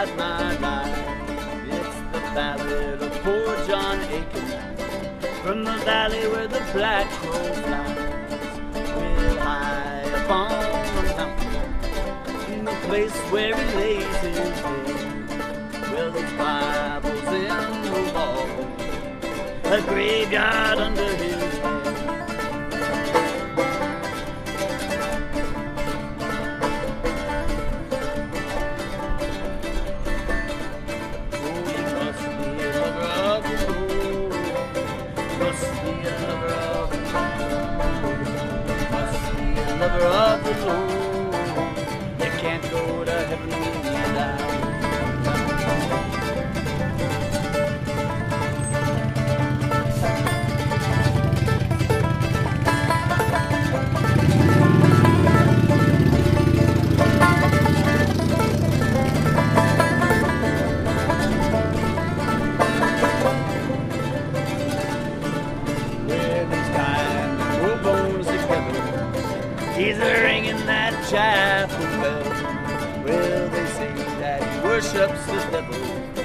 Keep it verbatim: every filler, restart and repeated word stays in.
about my life. It's the ballad of poor John Aiken, from the valley where the black crow flies. Real high upon the mountain, in the place where he lays his head. Well, his Bible's in the wall, a graveyard under his head. Lover of the Lord, you can't go to heaven when you die. Well, it's time to roll bones together. He's ringing that chapel bell. Well, they say that he worships the devil.